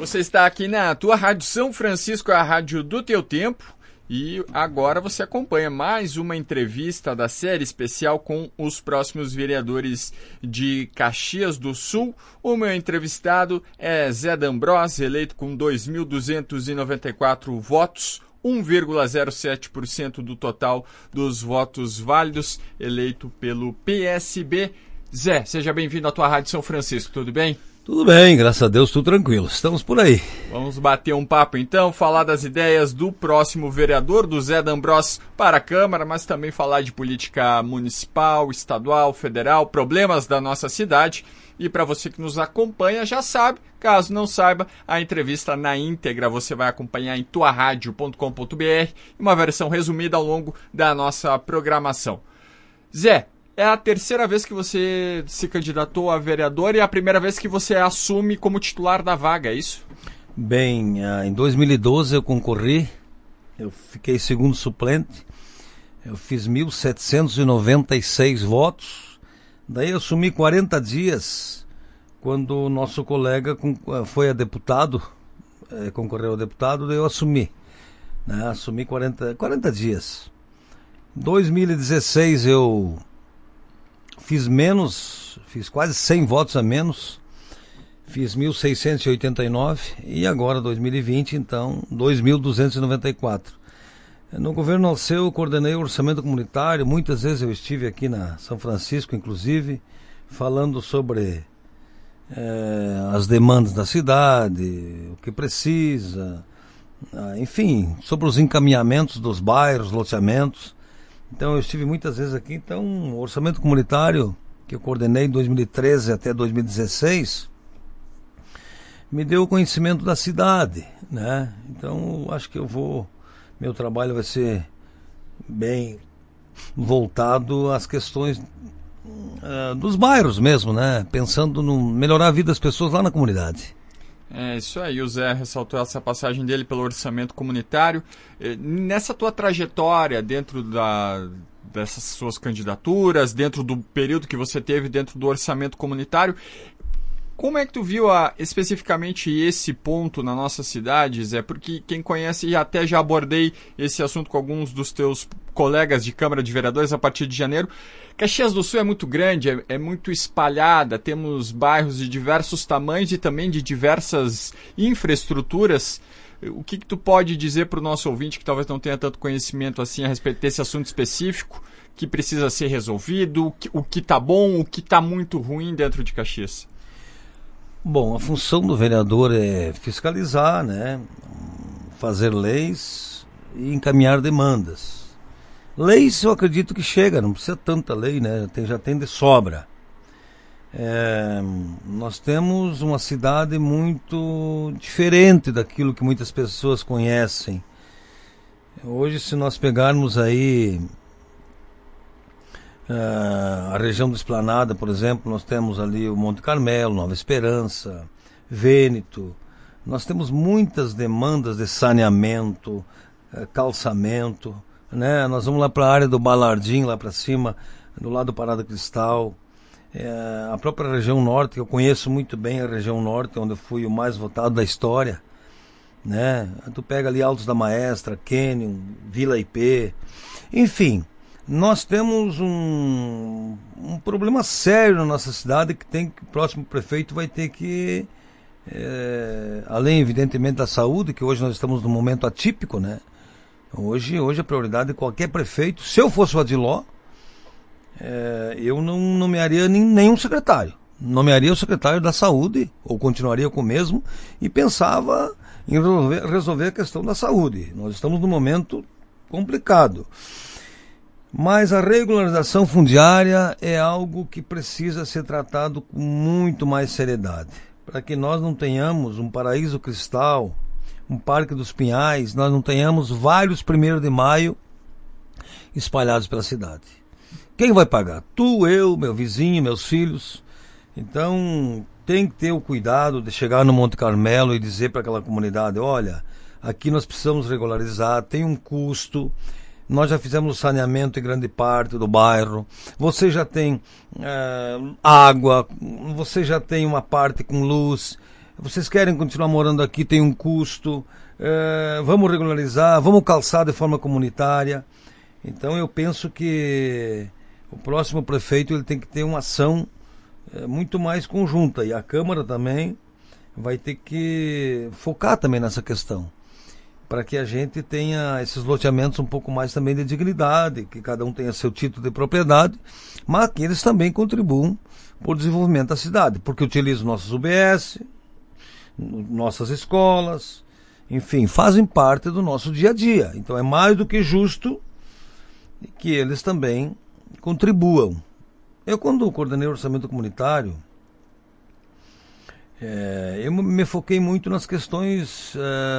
Você está aqui na tua Rádio São Francisco, a rádio do teu tempo, e agora você acompanha mais uma entrevista da série especial com os próximos vereadores de Caxias do Sul. O meu entrevistado é Zé D'Ambrós, eleito com 2.294 votos, 1,07% do total dos votos válidos, eleito pelo PSB. Zé, seja bem-vindo à tua Rádio São Francisco, tudo bem? Tudo bem, graças a Deus, tudo tranquilo. Estamos por aí. Vamos bater um papo então, falar das ideias do próximo vereador, do Zé D'Ambrós, para a Câmara, mas também falar de política municipal, estadual, federal, problemas da nossa cidade. E para você que nos acompanha, já sabe, caso não saiba, a entrevista na íntegra você vai acompanhar em tuaradio.com.br, uma versão resumida ao longo da nossa programação. Zé, é a terceira vez que você se candidatou a vereador e é a primeira vez que você assume como titular da vaga, é isso? Bem, em 2012 eu concorri, eu fiquei segundo suplente, eu fiz 1.796 votos, daí eu assumi 40 dias, quando o nosso colega foi a deputado, concorreu a deputado, daí eu assumi, né? Assumi 40 dias. Em 2016 eu fiz quase 100 votos a menos, fiz 1.689 e agora 2020, então, 2.294. No governo Alceu eu coordenei o orçamento comunitário, muitas vezes eu estive aqui na São Francisco, inclusive, falando sobre as demandas da cidade, o que precisa, enfim, sobre os encaminhamentos dos bairros, loteamentos. Então eu estive muitas vezes aqui, então o orçamento comunitário que eu coordenei de 2013 até 2016 me deu o conhecimento da cidade, né? Então eu acho que meu trabalho vai ser bem voltado às questões dos bairros mesmo, né? Pensando no melhorar a vida das pessoas lá na comunidade. É isso aí, o Zé ressaltou essa passagem dele pelo orçamento comunitário. Nessa tua trajetória, dentro dessas suas candidaturas, dentro do período que você teve dentro do orçamento comunitário, como é que tu viu especificamente esse ponto na nossa cidade, Zé? Porque quem conhece, e até já abordei esse assunto com alguns dos teus colegas de Câmara de Vereadores a partir de janeiro, Caxias do Sul é muito grande, é muito espalhada, temos bairros de diversos tamanhos e também de diversas infraestruturas. O que tu pode dizer para o nosso ouvinte que talvez não tenha tanto conhecimento assim a respeito desse assunto específico, que precisa ser resolvido, o que está bom, o que está muito ruim dentro de Caxias? Bom, a função do vereador é fiscalizar, né? Fazer leis e encaminhar demandas. Leis eu acredito que chega, não precisa tanta lei, né? Já tem de sobra. Nós temos uma cidade muito diferente daquilo que muitas pessoas conhecem. Hoje, se nós pegarmos aí a região do Esplanada, por exemplo, nós temos ali o Monte Carmelo, Nova Esperança, Vêneto. Nós temos muitas demandas de saneamento, calçamento, né? Nós vamos lá para a área do Balardim, lá para cima, do lado do Parada Cristal. A própria região norte, que eu conheço muito bem a região norte, onde eu fui o mais votado da história, né? Tu pega ali Altos da Maestra, Canyon, Vila IP, enfim. Nós temos um problema sério na nossa cidade que o próximo prefeito vai ter que, além evidentemente da saúde, que hoje nós estamos num momento atípico, né? Hoje a prioridade de qualquer prefeito, se eu fosse o Adiló, eu não nomearia nenhum secretário. Nomearia o secretário da saúde, ou continuaria com o mesmo, e pensava em resolver a questão da saúde. Nós estamos num momento complicado. Mas a regularização fundiária é algo que precisa ser tratado com muito mais seriedade. Para que nós não tenhamos um Paraíso Cristal, um Parque dos Pinhais, nós não tenhamos vários 1º de maio espalhados pela cidade. Quem vai pagar? Tu, eu, meu vizinho, meus filhos. Então tem que ter o cuidado de chegar no Monte Carmelo e dizer para aquela comunidade, olha, aqui nós precisamos regularizar, tem um custo. Nós já fizemos o saneamento em grande parte do bairro. Você já tem água, você já tem uma parte com luz. vocês querem continuar morando aqui, tem um custo, vamos regularizar, vamos calçar de forma comunitária. Então eu penso que o próximo prefeito ele tem que ter uma ação muito mais conjunta, e a Câmara também vai ter que focar também nessa questão, para que a gente tenha esses loteamentos um pouco mais também de dignidade, que cada um tenha seu título de propriedade, mas que eles também contribuam para o desenvolvimento da cidade, porque utilizam nossos UBS, nossas escolas, enfim, fazem parte do nosso dia a dia. Então é mais do que justo que eles também contribuam. Eu, quando coordenei o orçamento comunitário, eu me foquei muito nas questões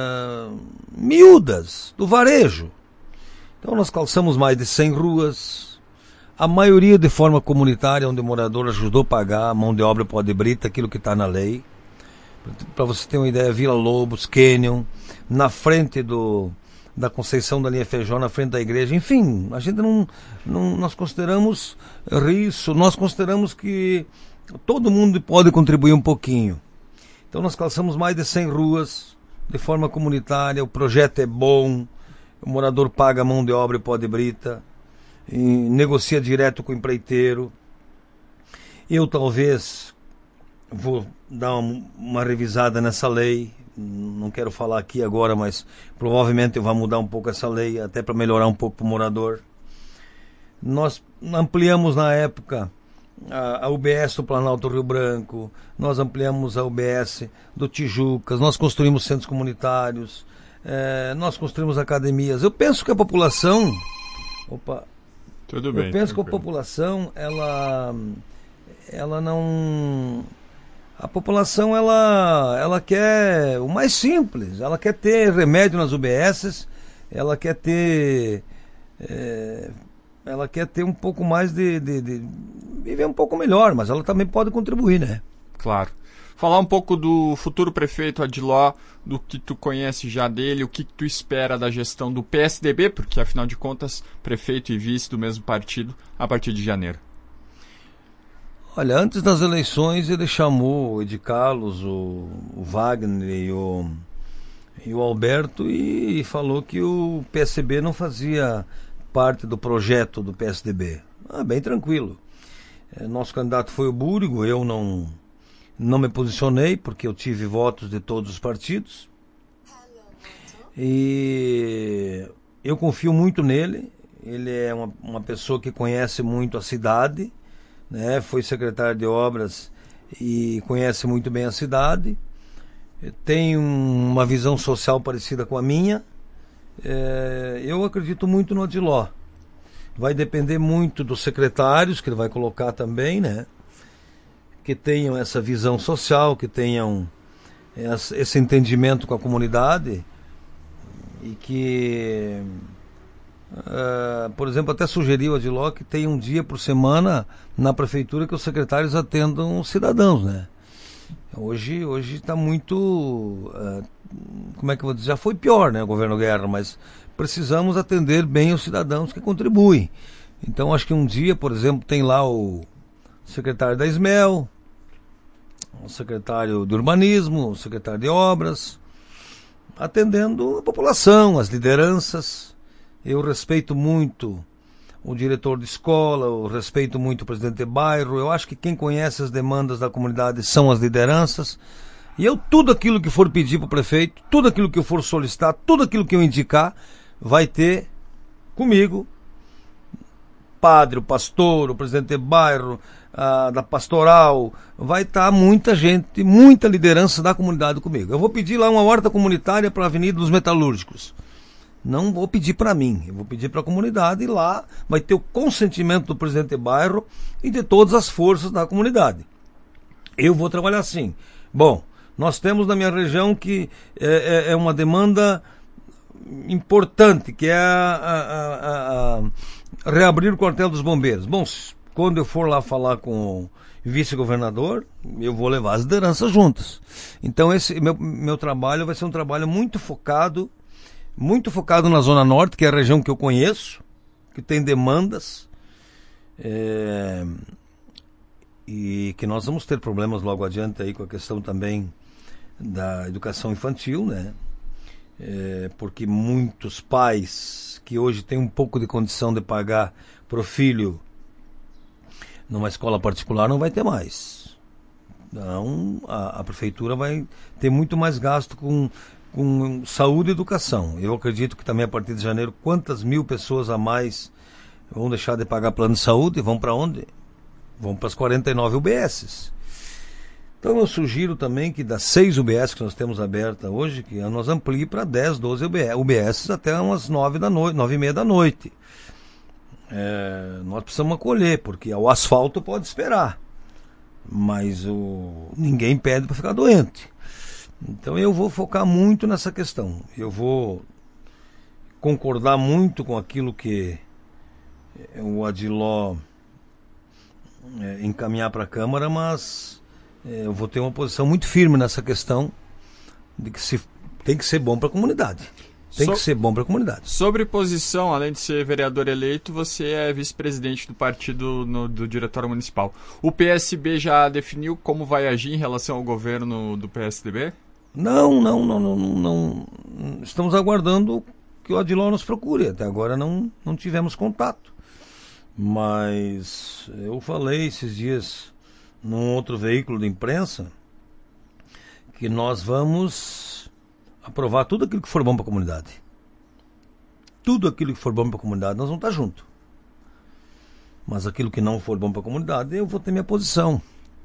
miúdas do varejo. Então nós calçamos mais de 100 ruas, a maioria de forma comunitária, onde o morador ajudou a pagar, a mão de obra pode brita, aquilo que está na lei. Para você ter uma ideia, Vila Lobos, Canyon, na frente da Conceição da linha Feijó, na frente da igreja, enfim, a gente nós consideramos isso, nós consideramos que todo mundo pode contribuir um pouquinho. Então nós calçamos mais de 100 ruas de forma comunitária, o projeto é bom, o morador paga a mão de obra e pó de brita, e negocia direto com o empreiteiro. Eu talvez vou dar uma revisada nessa lei, não quero falar aqui agora, mas provavelmente eu vou mudar um pouco essa lei, até para melhorar um pouco para o morador. Nós ampliamos na época a UBS do Planalto Rio Branco, nós ampliamos a UBS do Tijucas, nós construímos centros comunitários, nós construímos academias. Eu penso que a população... Tudo bem, eu penso que a população, ela não... A população, ela quer o mais simples, ela quer ter remédio nas UBSs, ela quer ter um pouco mais de viver um pouco melhor, mas ela também pode contribuir, né? Claro. Falar um pouco do futuro prefeito Adiló, do que tu conhece já dele, o que tu espera da gestão do PSDB, porque afinal de contas, prefeito e vice do mesmo partido, a partir de janeiro. Olha, antes das eleições ele chamou o Edi Carlos, o Wagner e o Alberto e falou que o PSB não fazia parte do projeto do PSDB. Bem tranquilo. Nosso candidato foi o Búrigo, eu não me posicionei porque eu tive votos de todos os partidos. E eu confio muito nele. Ele é uma pessoa que conhece muito a cidade, né? Foi secretário de obras e conhece muito bem a cidade. Tem uma visão social parecida com a minha. Eu acredito muito no Adiló. Vai depender muito dos secretários que ele vai colocar também, né? Que tenham essa visão social, que tenham esse entendimento com a comunidade e que, por exemplo, até sugeriu a Adiló que tenha um dia por semana na prefeitura que os secretários atendam os cidadãos, né? Hoje está muito, como é que eu vou dizer, já foi pior, né, o governo Guerra, mas precisamos atender bem os cidadãos que contribuem. Então acho que um dia, por exemplo, tem lá o secretário da SMEL, o secretário de urbanismo, o secretário de obras, atendendo a população, as lideranças. Eu respeito muito o diretor de escola, eu respeito muito o presidente de bairro. Eu acho que quem conhece as demandas da comunidade são as lideranças. E eu, tudo aquilo que for pedir para o prefeito, tudo aquilo que eu for solicitar, tudo aquilo que eu indicar, vai ter comigo, padre, o pastor, o presidente de bairro, da pastoral, vai estar muita gente, muita liderança da comunidade comigo. Eu vou pedir lá uma horta comunitária para a Avenida dos Metalúrgicos. Não vou pedir para mim, eu vou pedir para a comunidade, e lá vai ter o consentimento do presidente de bairro e de todas as forças da comunidade. Eu vou trabalhar assim. Bom, nós temos na minha região que é uma demanda importante, que é reabrir o quartel dos bombeiros. Bom, quando eu for lá falar com o vice-governador, eu vou levar as lideranças juntas. Então esse meu trabalho vai ser um trabalho muito focado na Zona Norte, que é a região que eu conheço, que tem demandas, e que nós vamos ter problemas logo adiante aí com a questão também da educação infantil, né? Porque muitos pais que hoje têm um pouco de condição de pagar para o filho numa escola particular não vai ter mais. Então a prefeitura vai ter muito mais gasto com saúde e educação. Eu acredito que também a partir de janeiro, quantas mil pessoas a mais vão deixar de pagar plano de saúde e vão para onde? Vão para as 49 UBSs. Então eu sugiro também que das 6 UBS que nós temos aberta hoje, que nós amplie para 10, 12 UBS até umas 9 da noite, 9:30 da noite. Nós precisamos acolher, porque o asfalto pode esperar, mas ninguém pede para ficar doente. Então eu vou focar muito nessa questão. Eu vou concordar muito com aquilo que o Adiló encaminhar para a Câmara, mas eu vou ter uma posição muito firme nessa questão de que tem que ser bom para a comunidade. Tem que ser bom para a comunidade. Sobre posição, além de ser vereador eleito, você é vice-presidente do partido do Diretório Municipal. O PSB já definiu como vai agir em relação ao governo do PSDB? Não. Estamos aguardando que o Adiló nos procure. Até agora não tivemos contato. Mas eu falei esses dias num outro veículo de imprensa que nós vamos aprovar tudo aquilo que for bom para a comunidade. Tudo aquilo que for bom para a comunidade, nós vamos estar juntos. Mas aquilo que não for bom para a comunidade, eu vou ter minha posição.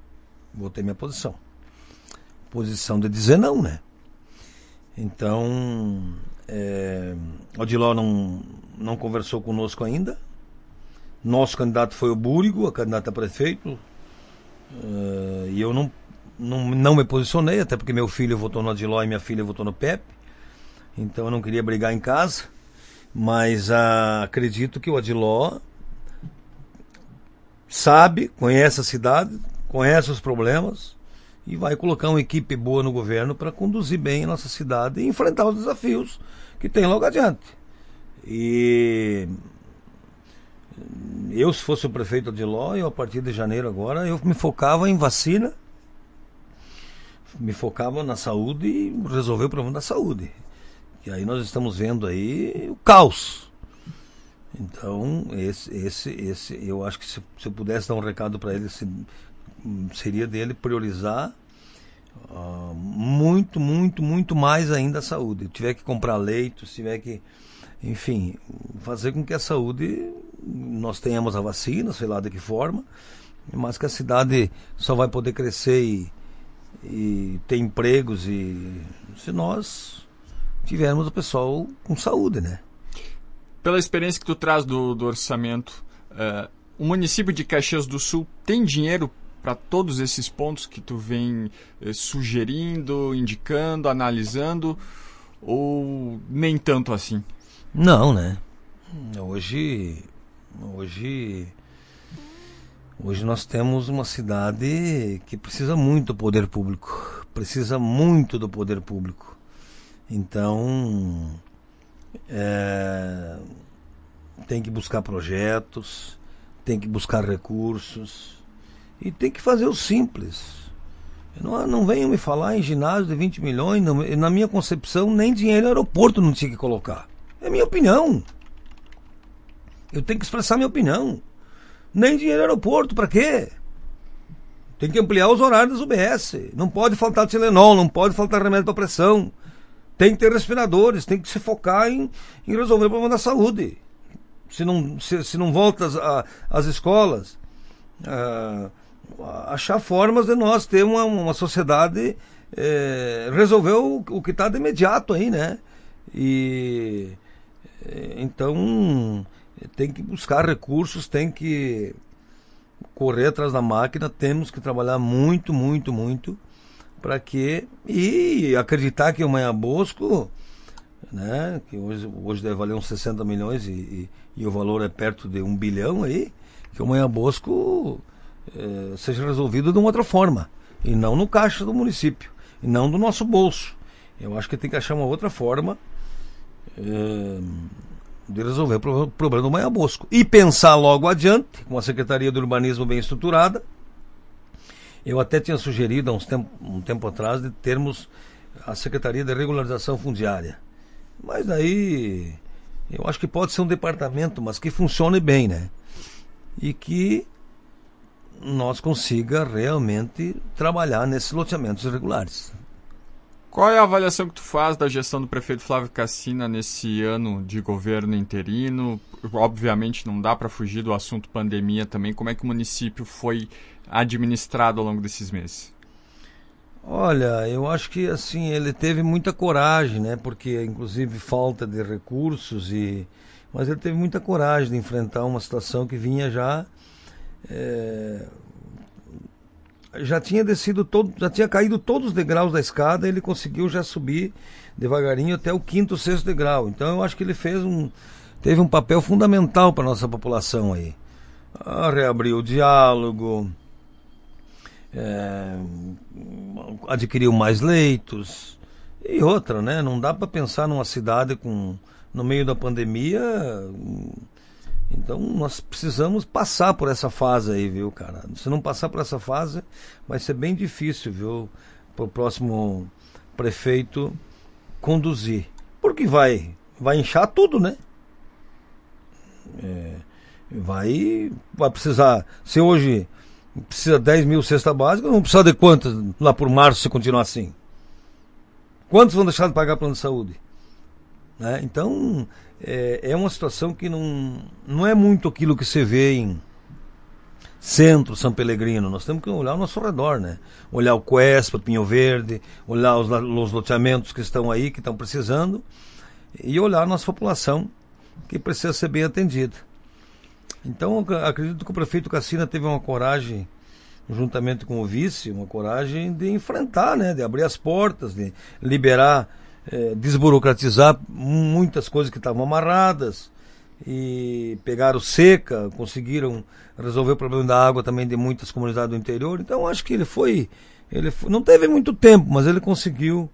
Posição de dizer não, né? Então, o Adiló não conversou conosco ainda. Nosso candidato foi o Búrigo, a candidata a prefeito. E eu não me posicionei, até porque meu filho votou no Adiló e minha filha votou no Pepe. Então eu não queria brigar em casa. Mas acredito que o Adiló sabe, conhece a cidade, conhece os problemas e vai colocar uma equipe boa no governo para conduzir bem a nossa cidade e enfrentar os desafios que tem logo adiante. E eu, se fosse o prefeito Adiló, a partir de janeiro agora, eu me focava em vacina, me focava na saúde e resolver o problema da saúde. E aí nós estamos vendo aí o caos. Então, esse eu acho que se eu pudesse dar um recado para ele, seria dele priorizar muito mais ainda a saúde. Se tiver que comprar leito, se tiver que, enfim, fazer com que a saúde, nós tenhamos a vacina, sei lá de que forma, mas que a cidade só vai poder crescer e ter empregos se nós tivermos o pessoal com saúde, né? Pela experiência que tu traz do orçamento, o município de Caxias do Sul tem dinheiro para todos esses pontos que tu vem sugerindo, indicando, analisando, ou nem tanto assim? Não, né? Hoje nós temos uma cidade que precisa muito do poder público. Então, tem que buscar projetos, tem que buscar recursos e tem que fazer o simples. Não venham me falar em ginásio de 20 milhões, na minha concepção, nem dinheiro no aeroporto não tinha que colocar. É minha opinião. Eu tenho que expressar minha opinião. Nem dinheiro no aeroporto, para quê? Tem que ampliar os horários das UBS. Não pode faltar Tilenol, não pode faltar remédio para pressão. Tem que ter respiradores, tem que se focar em resolver o problema da saúde. Se não volta às escolas, achar formas de nós ter uma sociedade, resolver o que está de imediato aí, né? Então tem que buscar recursos, tem que correr atrás da máquina, temos que trabalhar muito para que, e acreditar que o Manhã Bosco, né, que hoje deve valer uns 60 milhões e o valor é perto de 1 bilhão aí, que o Manhã Bosco seja resolvido de uma outra forma, e não no caixa do município, e não do nosso bolso. Eu acho que tem que achar uma outra forma de resolver o problema do Manhã Bosco. E pensar logo adiante, com a Secretaria do Urbanismo bem estruturada, Eu até tinha sugerido um tempo atrás de termos a Secretaria de Regularização Fundiária. Mas aí eu acho que pode ser um departamento, mas que funcione bem, né? E que nós consiga realmente trabalhar nesses loteamentos irregulares. Qual é a avaliação que tu faz da gestão do prefeito Flávio Cassina nesse ano de governo interino? Obviamente não dá para fugir do assunto pandemia também. Como é que o município foi administrado ao longo desses meses? Olha, eu acho que assim, ele teve muita coragem, né? Porque inclusive falta de recursos, mas ele teve muita coragem de enfrentar uma situação que vinha já tinha já tinha caído todos os degraus da escada, ele conseguiu já subir devagarinho até o 5º, 6º degrau. Então eu acho que ele teve um papel fundamental para a nossa população aí. Reabriu o diálogo, adquiriu mais leitos e outra, né? Não dá para pensar numa cidade no meio da pandemia. Então nós precisamos passar por essa fase aí, viu, cara? Se não passar por essa fase, vai ser bem difícil, viu, para o próximo prefeito conduzir. Porque vai inchar tudo, né? Vai precisar, se hoje precisa 10 mil cestas básicas, vamos precisar de quantas lá por março se continuar assim? Quantos vão deixar de pagar plano de saúde? Né? Então, é uma situação que não é muito aquilo que você vê em Centro, São Pellegrino. Nós temos que olhar ao nosso redor, né? Olhar o Quespa, Pinho Verde, olhar os loteamentos que estão aí, que estão precisando, e olhar a nossa população, que precisa ser bem atendida. Então, acredito que o prefeito Cassina teve uma coragem, juntamente com o vice, uma coragem de enfrentar, né? De abrir as portas, de liberar, desburocratizar muitas coisas que estavam amarradas, e pegaram seca, conseguiram resolver o problema da água também de muitas comunidades do interior. Então acho que ele foi não teve muito tempo, mas ele conseguiu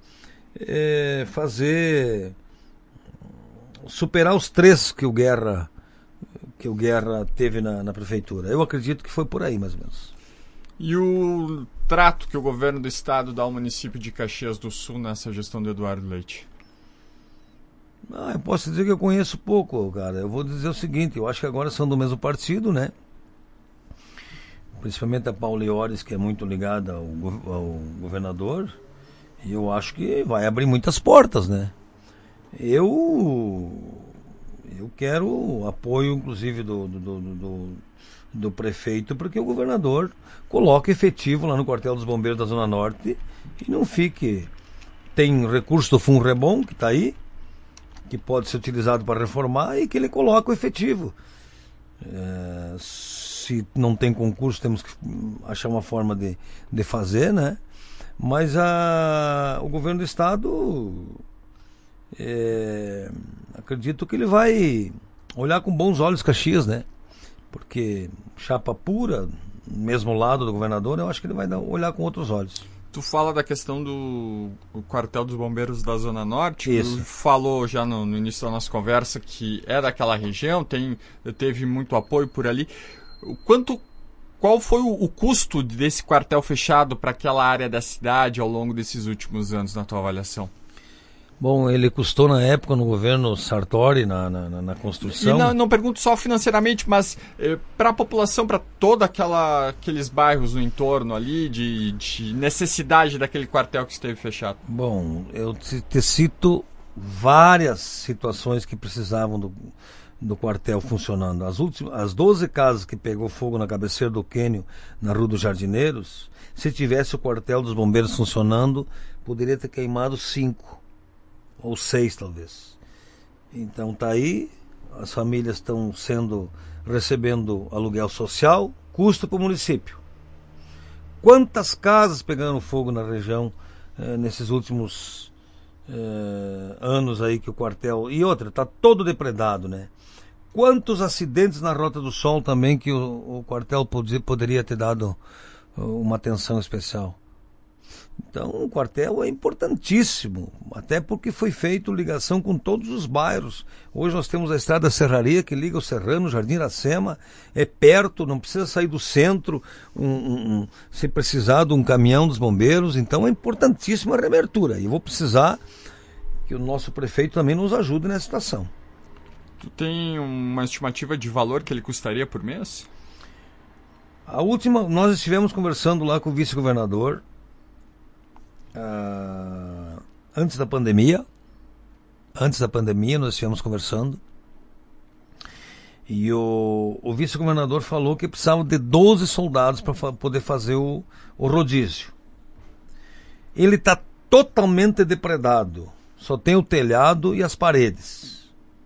superar os 3 que o Guerra teve na prefeitura. Eu acredito que foi por aí, mais ou menos. E o trato que o governo do estado dá ao município de Caxias do Sul nessa gestão do Eduardo Leite? Eu posso dizer que eu conheço pouco, cara. Eu vou dizer o seguinte, eu acho que agora são do mesmo partido, né? Principalmente a Paula Iores, que é muito ligada ao governador. E eu acho que vai abrir muitas portas, né? Eu quero apoio, inclusive, do prefeito, porque o governador coloque efetivo lá no quartel dos bombeiros da Zona Norte e não fique... Tem recurso do Funrebom, que está aí, que pode ser utilizado para reformar, e que ele coloque o efetivo. Se não tem concurso, temos que achar uma forma de fazer, né? Mas o governo do estado, acredito que ele vai olhar com bons olhos Caxias, né? Porque chapa pura, mesmo lado do governador, eu acho que ele vai olhar com outros olhos. Tu fala da questão do quartel dos bombeiros da Zona Norte. Isso. Tu falou já no início da nossa conversa que é daquela região, teve muito apoio por ali. Qual foi o custo desse quartel fechado para aquela área da cidade ao longo desses últimos anos, na tua avaliação? Bom, ele custou na época no governo Sartori, na construção. E não pergunto só financeiramente, mas para a população, para todos aqueles bairros no entorno ali, de necessidade daquele quartel que esteve fechado. Bom, eu te cito várias situações que precisavam do quartel funcionando. As 12 casas que pegou fogo na cabeceira do Quênio, na Rua dos Jardineiros, se tivesse o quartel dos bombeiros funcionando, poderia ter queimado 5. Ou 6 talvez. Então tá aí, as famílias estão recebendo aluguel social, custo para o município. Quantas casas pegaram fogo na região nesses últimos anos aí que o quartel... E outra, tá todo depredado, né? Quantos acidentes na Rota do Sol também que o quartel poderia ter dado uma atenção especial. Então o quartel é importantíssimo, até porque foi feito ligação com todos os bairros. Hoje nós temos a Estrada Serraria que liga o Serrano, o Jardim Iracema, é perto, não precisa sair do centro, se precisar de um caminhão dos bombeiros. Então é importantíssima a reabertura. E eu vou precisar que o nosso prefeito também nos ajude nessa situação. Tu tem uma estimativa de valor que ele custaria por mês? A última, nós estivemos conversando lá com o vice-governador antes da pandemia nós estivemos conversando e o vice-governador falou que precisava de 12 soldados para poder fazer o rodízio. Ele está totalmente depredado, só tem o telhado e as paredes,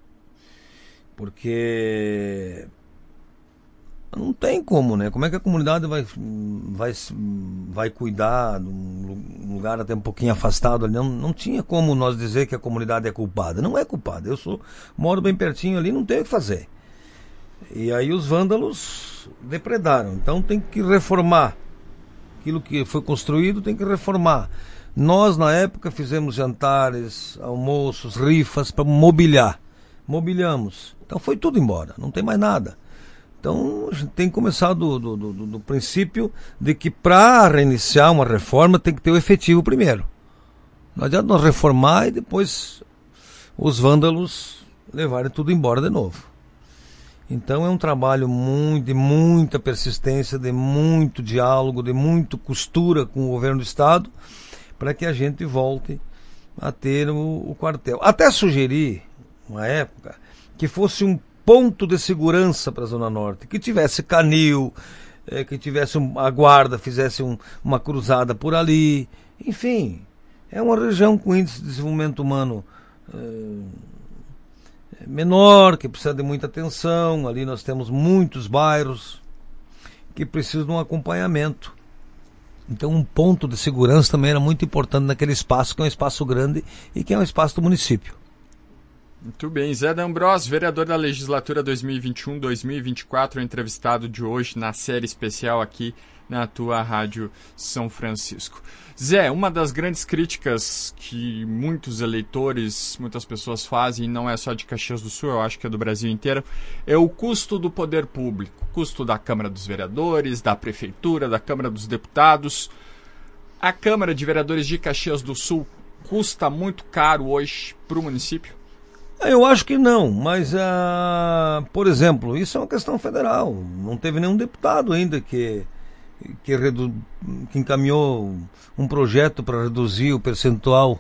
porque não tem como, né? Como é que a comunidade vai cuidar de um lugar até um pouquinho afastado ali? Não tinha como nós dizer que a comunidade é culpada. Não é culpada. Moro bem pertinho ali, não tenho o que fazer. E aí os vândalos depredaram. Então tem que reformar. Aquilo que foi construído tem que reformar. Nós, na época, fizemos jantares, almoços, rifas para mobiliar. Mobiliamos. Então foi tudo embora. Não tem mais nada. Então, a gente tem que começar do princípio de que para reiniciar uma reforma tem que ter o efetivo primeiro. Não adianta nós reformar e depois os vândalos levarem tudo embora de novo. Então é um trabalho de muita persistência, de muito diálogo, de muita costura com o governo do Estado, para que a gente volte a ter o quartel. Até sugeri, uma época, que fosse um ponto de segurança para a Zona Norte, que tivesse canil, que tivesse a guarda, fizesse uma cruzada por ali. Enfim, é uma região com índice de desenvolvimento humano menor, que precisa de muita atenção. Ali nós temos muitos bairros que precisam de um acompanhamento. Então um ponto de segurança também era muito importante naquele espaço, que é um espaço grande e que é um espaço do município. Muito bem. Zé D'Ambrós, vereador da legislatura 2021-2024, entrevistado de hoje na série especial aqui na tua Rádio São Francisco. Zé, uma das grandes críticas que muitos eleitores, muitas pessoas fazem, e não é só de Caxias do Sul, eu acho que é do Brasil inteiro, é o custo do poder público, custo da Câmara dos Vereadores, da Prefeitura, da Câmara dos Deputados. A Câmara de Vereadores de Caxias do Sul custa muito caro hoje para o município? Eu acho que não, mas, por exemplo, isso é uma questão federal. Não teve nenhum deputado ainda que encaminhou um projeto para reduzir o percentual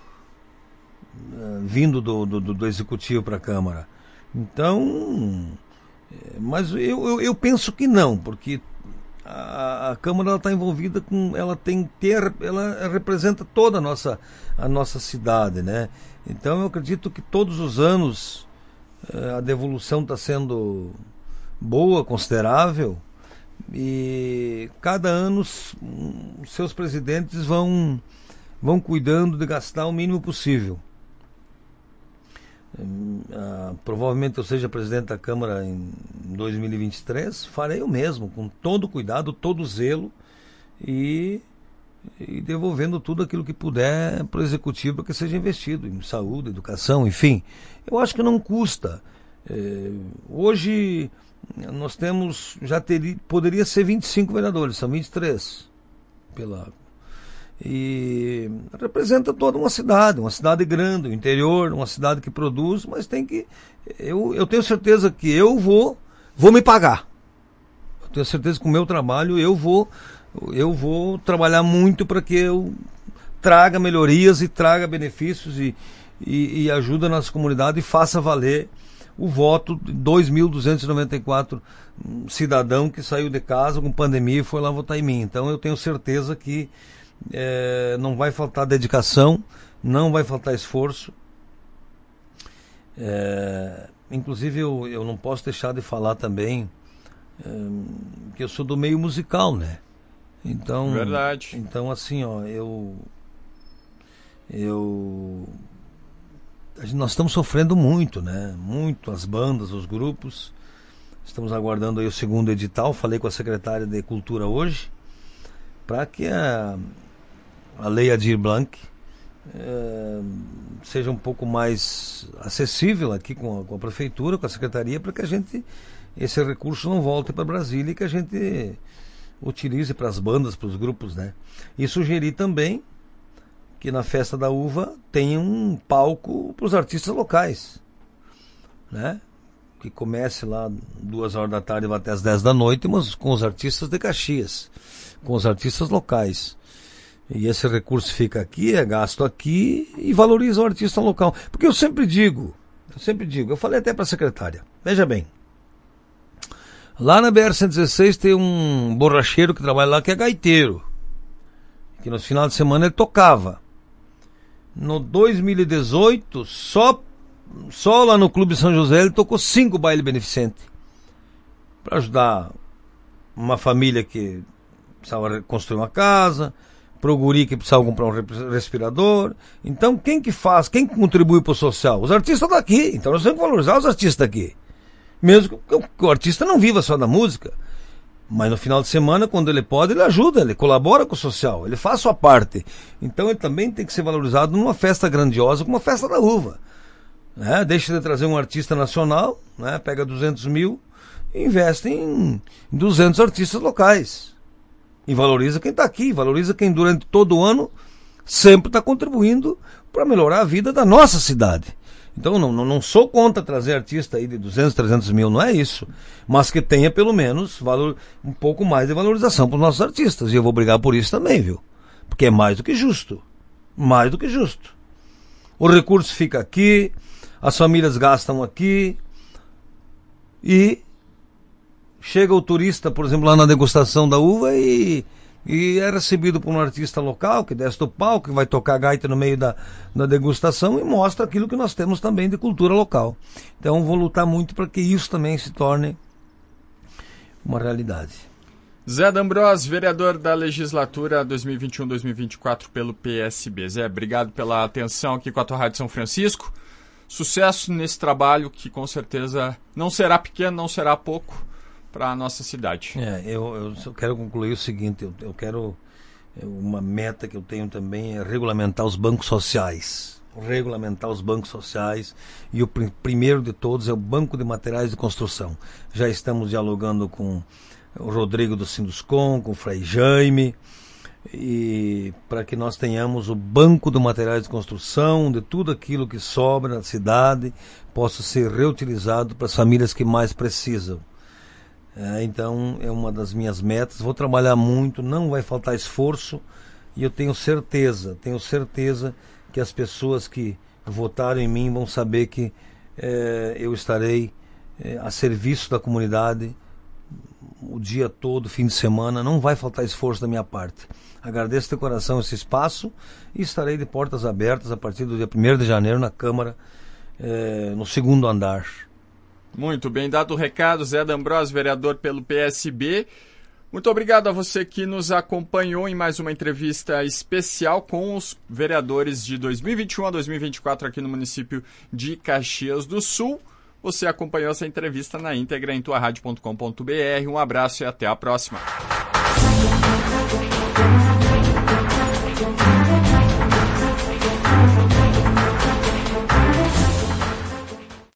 vindo do Executivo para a Câmara. Então, mas eu penso que não, porque a Câmara está envolvida ela representa toda a nossa cidade, né? Então eu acredito que todos os anos a devolução está sendo boa, considerável, e cada ano seus presidentes vão cuidando de gastar o mínimo possível. Provavelmente eu seja presidente da Câmara em 2023, farei o mesmo, com todo cuidado, todo zelo, e devolvendo tudo aquilo que puder para o Executivo para que seja investido em saúde, educação, enfim. Eu acho que não custa. Hoje nós temos, poderia ser 25 vereadores, são 23 e representa toda uma cidade grande, o interior, uma cidade que produz, mas eu tenho certeza que eu vou me pagar. Eu tenho certeza que com o meu trabalho eu vou trabalhar muito para que eu traga melhorias e traga benefícios e ajuda a nossa comunidade e faça valer o voto de 2.294 cidadão que saiu de casa com pandemia e foi lá votar em mim. Então eu tenho certeza que não vai faltar dedicação, não vai faltar esforço. Inclusive eu não posso deixar de falar também que eu sou do meio musical, né? Então, verdade. Então assim, ó, nós estamos sofrendo muito, né? Muito, as bandas, os grupos. Estamos aguardando aí o segundo edital. Falei com a secretária de Cultura hoje para que a Lei Aldir Blanc seja um pouco mais acessível aqui com a prefeitura, com a secretaria, para que esse recurso não volte para Brasília e que a gente utilize para as bandas, para os grupos, né? E sugerir também que na Festa da Uva tenha um palco para os artistas locais, né? Que comece lá 2h da tarde e vai até as 10 da noite, mas com os artistas de Caxias, com os artistas locais. E esse recurso fica aqui, é gasto aqui e valoriza o artista local. Porque eu sempre digo, eu falei até para a secretária, veja bem, lá na BR-116 tem um borracheiro que trabalha lá que é gaiteiro, que no final de semana ele tocava. No 2018, só lá no Clube São José ele tocou 5 bailes beneficentes para ajudar uma família que precisava construir uma casa, para o guri que precisava comprar um respirador. Então quem contribui para o social? Os artistas daqui. Então nós temos que valorizar os artistas daqui, mesmo que o artista não viva só da música, mas no final de semana, quando ele pode, ele ajuda, ele colabora com o social, ele faz a sua parte. Então ele também tem que ser valorizado numa festa grandiosa como a Festa da Uva, né? Deixa de trazer um artista nacional, né? Pega 200 mil e investe em 200 artistas locais. E valoriza quem está aqui, valoriza quem durante todo o ano sempre está contribuindo para melhorar a vida da nossa cidade. Então não sou contra trazer artista aí de 200, 300 mil, não é isso. Mas que tenha pelo menos um pouco mais de valorização para os nossos artistas. E eu vou brigar por isso também, viu? Porque é mais do que justo. Mais do que justo. O recurso fica aqui, as famílias gastam aqui e chega o turista, por exemplo, lá na degustação da uva e é recebido por um artista local que desce do palco, que vai tocar gaita no meio da degustação e mostra aquilo que nós temos também de cultura local. Então vou lutar muito para que isso também se torne uma realidade. Zé D'Ambrosio, vereador da legislatura 2021-2024 pelo PSB. Zé, obrigado pela atenção aqui com a tua Rádio São Francisco. Sucesso nesse trabalho que com certeza não será pequeno, não será pouco para a nossa cidade. Eu só quero concluir o seguinte, eu quero, uma meta que eu tenho também é regulamentar os bancos sociais. E o primeiro de todos é o Banco de Materiais de Construção. Já estamos dialogando com o Rodrigo do Sinduscom, com o Frei Jaime, e para que nós tenhamos o Banco de Materiais de Construção, de tudo aquilo que sobra na cidade, possa ser reutilizado para as famílias que mais precisam. Então é uma das minhas metas, vou trabalhar muito, não vai faltar esforço, e eu tenho certeza que as pessoas que votaram em mim vão saber que eu estarei a serviço da comunidade o dia todo, fim de semana, não vai faltar esforço da minha parte. Agradeço de coração esse espaço e estarei de portas abertas a partir do dia 1º de janeiro na Câmara, no 2º andar. Muito bem, dado o recado, Zé D'Ambrosio, vereador pelo PSB. Muito obrigado a você que nos acompanhou em mais uma entrevista especial com os vereadores de 2021 a 2024 aqui no município de Caxias do Sul. Você acompanhou essa entrevista na íntegra em tuaradio.com.br. Um abraço e até a próxima.